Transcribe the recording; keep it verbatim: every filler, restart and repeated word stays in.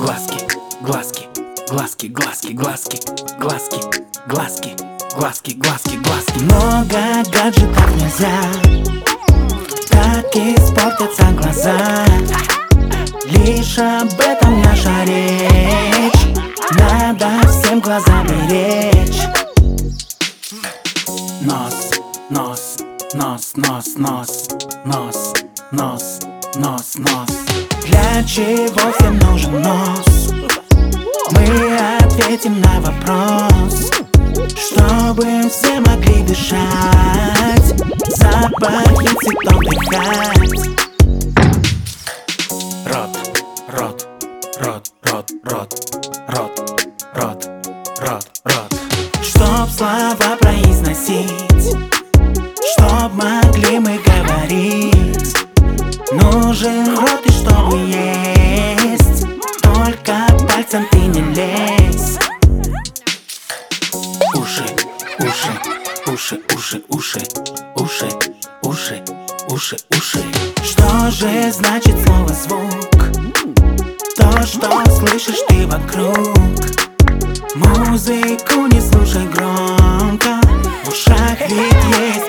глазки, глазки, глазки, глазки, глазки, глазки, глазки, глазки, глазки, глазки. Много гаджетов нельзя, так испортятся глаза. Лишь об этом наша речь, надо всем глаза беречь. Нос, нос, нос, нос, нос, нос, нос, нос, нос. Для чего всем нужен нос? Мы ответим на вопрос, чтобы все могли дышать, запахи цветов вдыхать. Рот, рот, рот, рот, рот, рот, рот, рот, рот. Чтоб слова произносить, чтоб могли мы говорить, нужен рот, и чтобы есть, только пальцем ты не лезь. Уши, уши, уши, уши, уши, уши, уши, уши, уши. Что же значит слово звук? То, что слышишь ты вокруг. Музыку не слушай громко, в ушах ведь есть